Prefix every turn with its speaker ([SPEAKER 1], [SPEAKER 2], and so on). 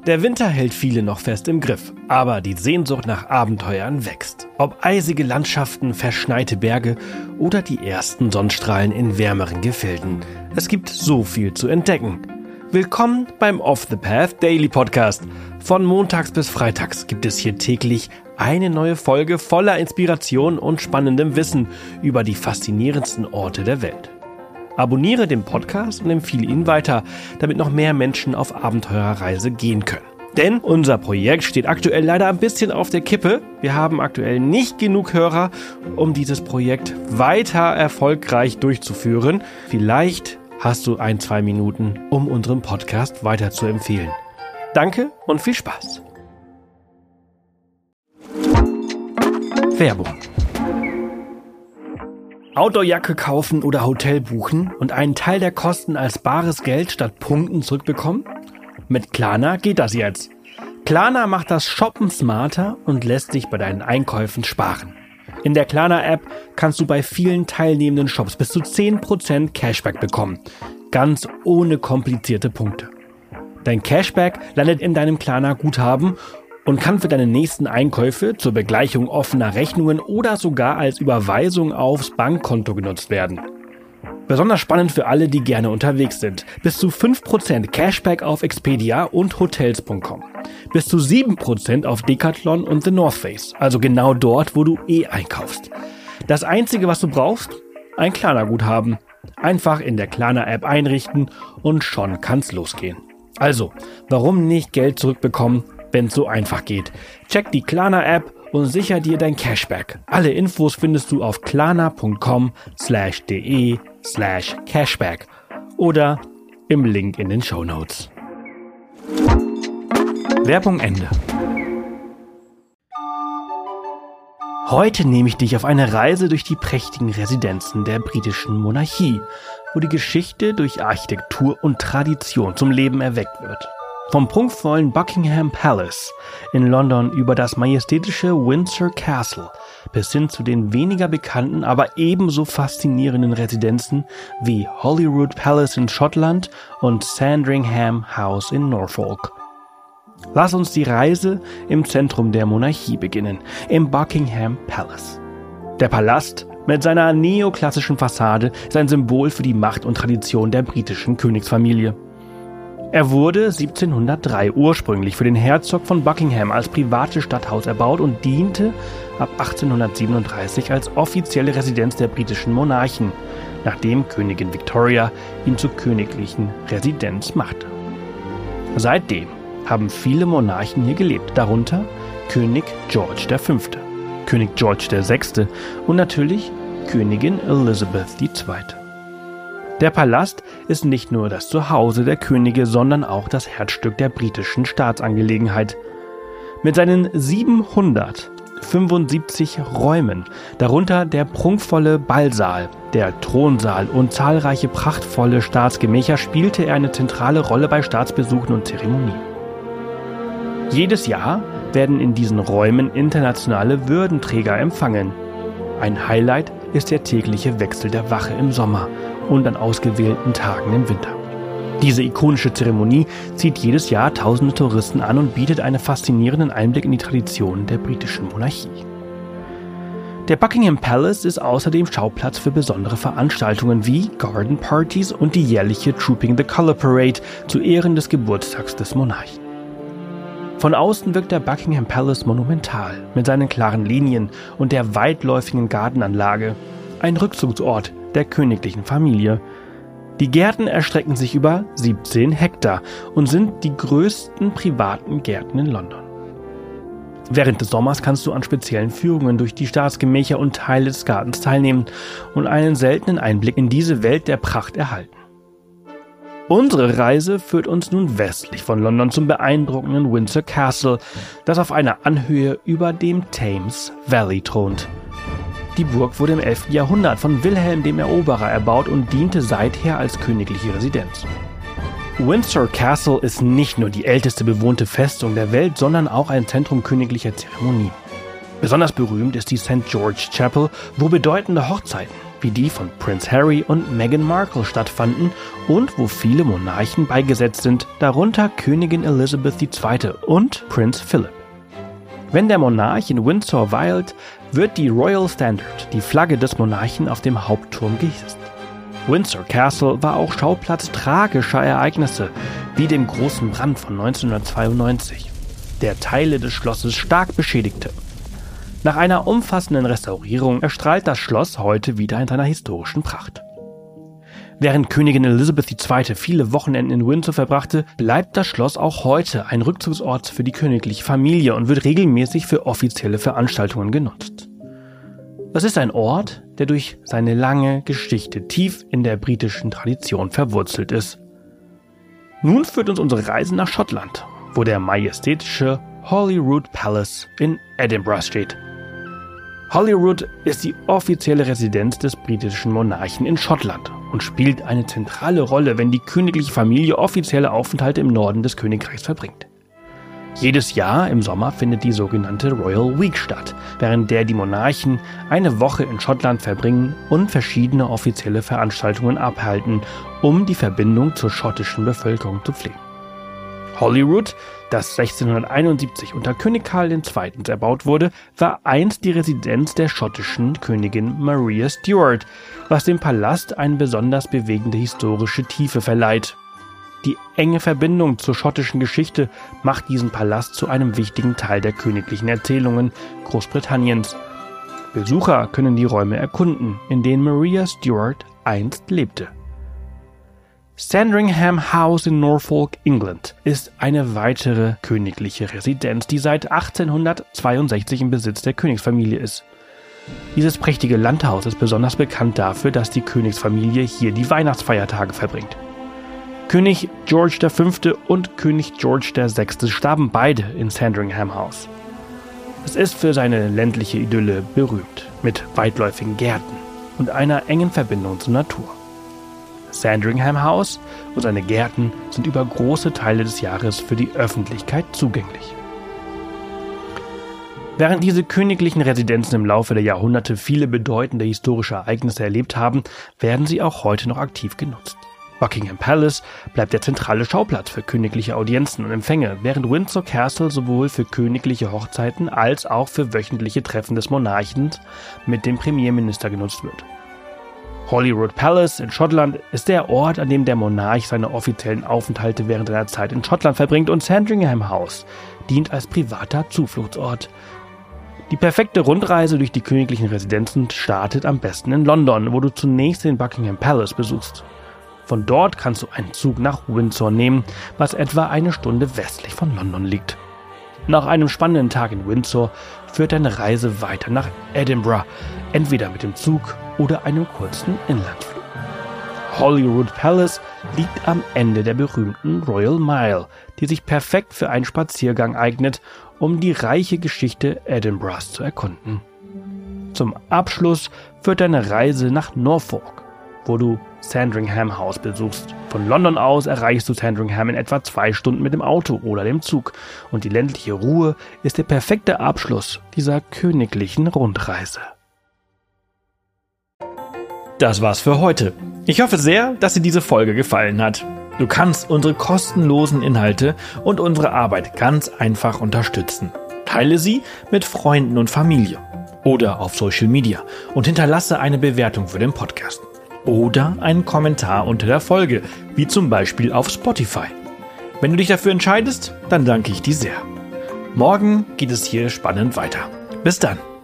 [SPEAKER 1] Der Winter hält viele noch fest im Griff, aber die Sehnsucht nach Abenteuern wächst. Ob eisige Landschaften, verschneite Berge oder die ersten Sonnenstrahlen in wärmeren Gefilden. Es gibt so viel zu entdecken. Willkommen beim Off the Path Daily Podcast. Von montags bis freitags gibt es hier täglich eine neue Folge voller Inspiration und spannendem Wissen über die faszinierendsten Orte der Welt. Abonniere den Podcast und empfehle ihn weiter, damit noch mehr Menschen auf Abenteurerreise gehen können. Denn unser Projekt steht aktuell leider ein bisschen auf der Kippe. Wir haben aktuell nicht genug Hörer, um dieses Projekt weiter erfolgreich durchzuführen. Vielleicht hast du 1-2 Minuten, um unseren Podcast weiter zu empfehlen. Danke und viel Spaß. Werbung. Outdoorjacke kaufen oder Hotel buchen und einen Teil der Kosten als bares Geld statt Punkten zurückbekommen? Mit Klarna geht das jetzt. Klarna macht das Shoppen smarter und lässt sich bei deinen Einkäufen sparen. In der Klarna-App kannst du bei vielen teilnehmenden Shops bis zu 10% Cashback bekommen. Ganz ohne komplizierte Punkte. Dein Cashback landet in deinem Klarna-Guthaben und kann für deine nächsten Einkäufe zur Begleichung offener Rechnungen oder sogar als Überweisung aufs Bankkonto genutzt werden. Besonders spannend für alle, die gerne unterwegs sind. Bis zu 5% Cashback auf Expedia und Hotels.com. Bis zu 7% auf Decathlon und The North Face, also genau dort, wo du einkaufst. Das Einzige, was du brauchst? Ein Klarna-Guthaben. Einfach in der Klarna-App einrichten und schon kann's losgehen. Also, warum nicht Geld zurückbekommen, wenn es so einfach geht? Check die Klarna-App und sicher dir dein Cashback. Alle Infos findest du auf klarna.com/de/cashback oder im Link in den Shownotes. Werbung Ende. Heute nehme ich dich auf eine Reise durch die prächtigen Residenzen der britischen Monarchie, wo die Geschichte durch Architektur und Tradition zum Leben erweckt wird. Vom prunkvollen Buckingham Palace in London über das majestätische Windsor Castle bis hin zu den weniger bekannten, aber ebenso faszinierenden Residenzen wie Holyrood Palace in Schottland und Sandringham House in Norfolk. Lass uns die Reise im Zentrum der Monarchie beginnen, im Buckingham Palace. Der Palast mit seiner neoklassischen Fassade ist ein Symbol für die Macht und Tradition der britischen Königsfamilie. Er wurde 1703 ursprünglich für den Herzog von Buckingham als privates Stadthaus erbaut und diente ab 1837 als offizielle Residenz der britischen Monarchen, nachdem Königin Victoria ihn zur königlichen Residenz machte. Seitdem haben viele Monarchen hier gelebt, darunter König George V., König George VI. Und natürlich Königin Elizabeth II. Der Palast ist nicht nur das Zuhause der Könige, sondern auch das Herzstück der britischen Staatsangelegenheit. Mit seinen 775 Räumen, darunter der prunkvolle Ballsaal, der Thronsaal und zahlreiche prachtvolle Staatsgemächer, spielte er eine zentrale Rolle bei Staatsbesuchen und Zeremonien. Jedes Jahr werden in diesen Räumen internationale Würdenträger empfangen. Ein Highlight ist der tägliche Wechsel der Wache im Sommer und an ausgewählten Tagen im Winter. Diese ikonische Zeremonie zieht jedes Jahr tausende Touristen an und bietet einen faszinierenden Einblick in die Traditionen der britischen Monarchie. Der Buckingham Palace ist außerdem Schauplatz für besondere Veranstaltungen wie Garden Parties und die jährliche Trooping the Colour Parade zu Ehren des Geburtstags des Monarchen. Von außen wirkt der Buckingham Palace monumental mit seinen klaren Linien und der weitläufigen Gartenanlage, ein Rückzugsort der königlichen Familie. Die Gärten erstrecken sich über 17 Hektar und sind die größten privaten Gärten in London. Während des Sommers kannst du an speziellen Führungen durch die Staatsgemächer und Teile des Gartens teilnehmen und einen seltenen Einblick in diese Welt der Pracht erhalten. Unsere Reise führt uns nun westlich von London zum beeindruckenden Windsor Castle, das auf einer Anhöhe über dem Thames Valley thront. Die Burg wurde im 11. Jahrhundert von Wilhelm dem Eroberer erbaut und diente seither als königliche Residenz. Windsor Castle ist nicht nur die älteste bewohnte Festung der Welt, sondern auch ein Zentrum königlicher Zeremonien. Besonders berühmt ist die St. George Chapel, wo bedeutende Hochzeiten, wie die von Prince Harry und Meghan Markle stattfanden und wo viele Monarchen beigesetzt sind, darunter Königin Elizabeth II. Und Prinz Philip. Wenn der Monarch in Windsor weilt, wird die Royal Standard, die Flagge des Monarchen, auf dem Hauptturm gehisst. Windsor Castle war auch Schauplatz tragischer Ereignisse, wie dem großen Brand von 1992, der Teile des Schlosses stark beschädigte. Nach einer umfassenden Restaurierung erstrahlt das Schloss heute wieder in seiner historischen Pracht. Während Königin Elizabeth II. Viele Wochenenden in Windsor verbrachte, bleibt das Schloss auch heute ein Rückzugsort für die königliche Familie und wird regelmäßig für offizielle Veranstaltungen genutzt. Es ist ein Ort, der durch seine lange Geschichte tief in der britischen Tradition verwurzelt ist. Nun führt uns unsere Reise nach Schottland, wo der majestätische Holyrood Palace in Edinburgh steht. Holyrood ist die offizielle Residenz des britischen Monarchen in Schottland und spielt eine zentrale Rolle, wenn die königliche Familie offizielle Aufenthalte im Norden des Königreichs verbringt. Jedes Jahr im Sommer findet die sogenannte Royal Week statt, während der die Monarchen eine Woche in Schottland verbringen und verschiedene offizielle Veranstaltungen abhalten, um die Verbindung zur schottischen Bevölkerung zu pflegen. Holyrood, das 1671 unter König Karl II. Erbaut wurde, war einst die Residenz der schottischen Königin Maria Stuart, was dem Palast eine besonders bewegende historische Tiefe verleiht. Die enge Verbindung zur schottischen Geschichte macht diesen Palast zu einem wichtigen Teil der königlichen Erzählungen Großbritanniens. Besucher können die Räume erkunden, in denen Maria Stuart einst lebte. Sandringham House in Norfolk, England, ist eine weitere königliche Residenz, die seit 1862 im Besitz der Königsfamilie ist. Dieses prächtige Landhaus ist besonders bekannt dafür, dass die Königsfamilie hier die Weihnachtsfeiertage verbringt. König George V. und König George VI. Starben beide in Sandringham House. Es ist für seine ländliche Idylle berühmt, mit weitläufigen Gärten und einer engen Verbindung zur Natur. Sandringham House und seine Gärten sind über große Teile des Jahres für die Öffentlichkeit zugänglich. Während diese königlichen Residenzen im Laufe der Jahrhunderte viele bedeutende historische Ereignisse erlebt haben, werden sie auch heute noch aktiv genutzt. Buckingham Palace bleibt der zentrale Schauplatz für königliche Audienzen und Empfänge, während Windsor Castle sowohl für königliche Hochzeiten als auch für wöchentliche Treffen des Monarchen mit dem Premierminister genutzt wird. Holyrood Palace in Schottland ist der Ort, an dem der Monarch seine offiziellen Aufenthalte während seiner Zeit in Schottland verbringt, und Sandringham House dient als privater Zufluchtsort. Die perfekte Rundreise durch die königlichen Residenzen startet am besten in London, wo du zunächst den Buckingham Palace besuchst. Von dort kannst du einen Zug nach Windsor nehmen, was etwa eine Stunde westlich von London liegt. Nach einem spannenden Tag in Windsor führt deine Reise weiter nach Edinburgh, entweder mit dem Zug oder einem kurzen Inlandsflug. Holyrood Palace liegt am Ende der berühmten Royal Mile, die sich perfekt für einen Spaziergang eignet, um die reiche Geschichte Edinburghs zu erkunden. Zum Abschluss führt deine Reise nach Norfolk, wo du Sandringham House besuchst. Von London aus erreichst du Sandringham in etwa 2 Stunden mit dem Auto oder dem Zug, und die ländliche Ruhe ist der perfekte Abschluss dieser königlichen Rundreise. Das war's für heute. Ich hoffe sehr, dass dir diese Folge gefallen hat. Du kannst unsere kostenlosen Inhalte und unsere Arbeit ganz einfach unterstützen. Teile sie mit Freunden und Familie oder auf Social Media und hinterlasse eine Bewertung für den Podcast. Oder einen Kommentar unter der Folge, wie zum Beispiel auf Spotify. Wenn du dich dafür entscheidest, dann danke ich dir sehr. Morgen geht es hier spannend weiter. Bis dann.